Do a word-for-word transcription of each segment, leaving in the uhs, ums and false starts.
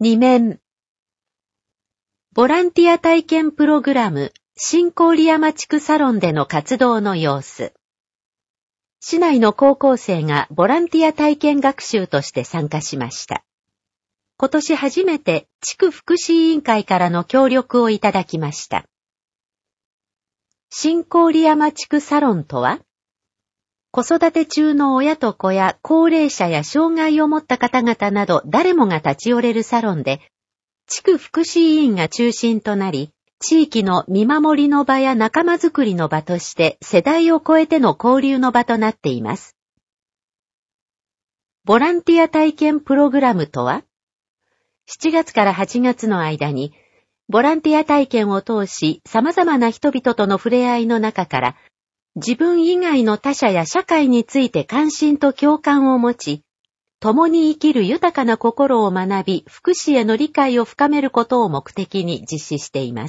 に面。ボランティア体験プログラム新郡山地区サロンでの活動の様子。市内の高校生がボランティア体験学習として参加しました。今年初めて地区福祉委員会からの協力をいただきました。新郡山地区サロンとは、子育て中の親と子や高齢者や障害を持った方々など誰もが立ち寄れるサロンで、地区福祉委員が中心となり、地域の見守りの場や仲間づくりの場として世代を超えての交流の場となっています。ボランティア体験プログラムとは、しちがつからはちがつの間に、ボランティア体験を通し様々な人々との触れ合いの中から、自分以外の他者や社会について関心と共感を持ち、共に生きる豊かな心を学び、福祉への理解を深めることを目的に実施しています。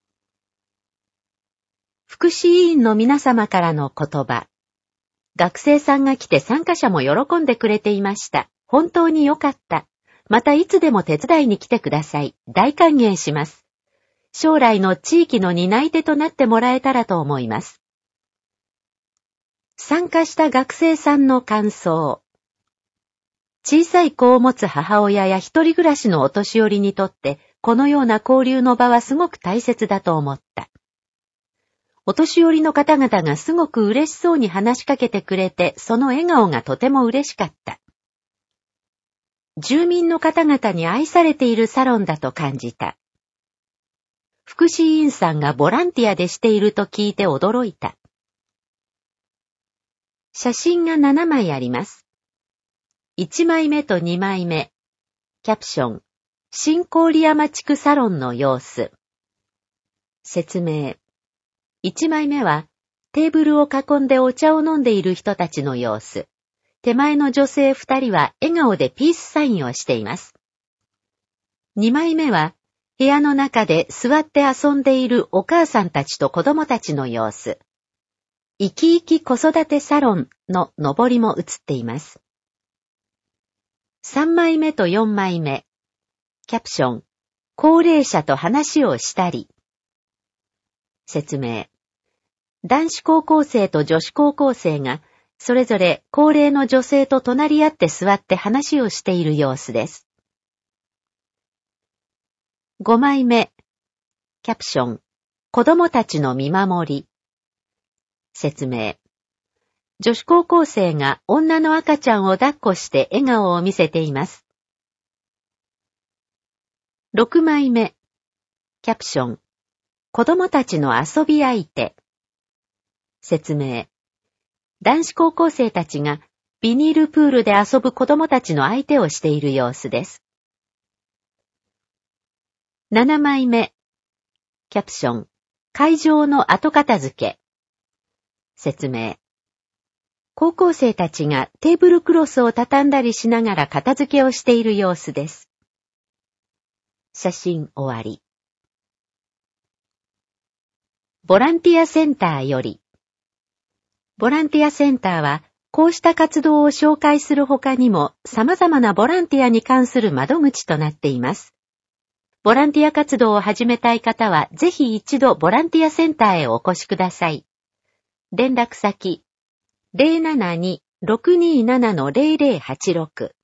福祉委員の皆様からの言葉。学生さんが来て参加者も喜んでくれていました。本当に良かった。またいつでも手伝いに来てください。大歓迎します。将来の地域の担い手となってもらえたらと思います。参加した学生さんの感想。小さい子を持つ母親や一人暮らしのお年寄りにとって、このような交流の場はすごく大切だと思った。お年寄りの方々がすごく嬉しそうに話しかけてくれて、その笑顔がとても嬉しかった。住民の方々に愛されているサロンだと感じた。福祉委員さんがボランティアでしていると聞いて驚いた。写真がななまいあります。いちまいめとにまいめ。キャプション。新郡山地区サロンの様子。説明。いちまいめは、テーブルを囲んでお茶を飲んでいる人たちの様子。手前の女性ふたりは笑顔でピースサインをしています。にまいめは、部屋の中で座って遊んでいるお母さんたちと子供たちの様子。生き生き子育てサロンの上りも写っています。さんまいめとよんまいめ。キャプション。高齢者と話をしたり。説明。男子高校生と女子高校生が、それぞれ高齢の女性と隣り合って座って話をしている様子です。ごまいめ。キャプション。子供たちの見守り。説明。女子高校生が女の赤ちゃんを抱っこして笑顔を見せています。ろくまいめ。キャプション。子供たちの遊び相手。説明。男子高校生たちがビニールプールで遊ぶ子供たちの相手をしている様子です。ななまいめ。キャプション。会場の後片付け。説明。高校生たちがテーブルクロスを畳んだりしながら片付けをしている様子です。写真終わり。ボランティアセンターより。ボランティアセンターは、こうした活動を紹介するほかにも、様々なボランティアに関する窓口となっています。ボランティア活動を始めたい方は、ぜひ一度ボランティアセンターへお越しください。連絡先、ゼロななに ろくにーなな ゼロゼロはちろく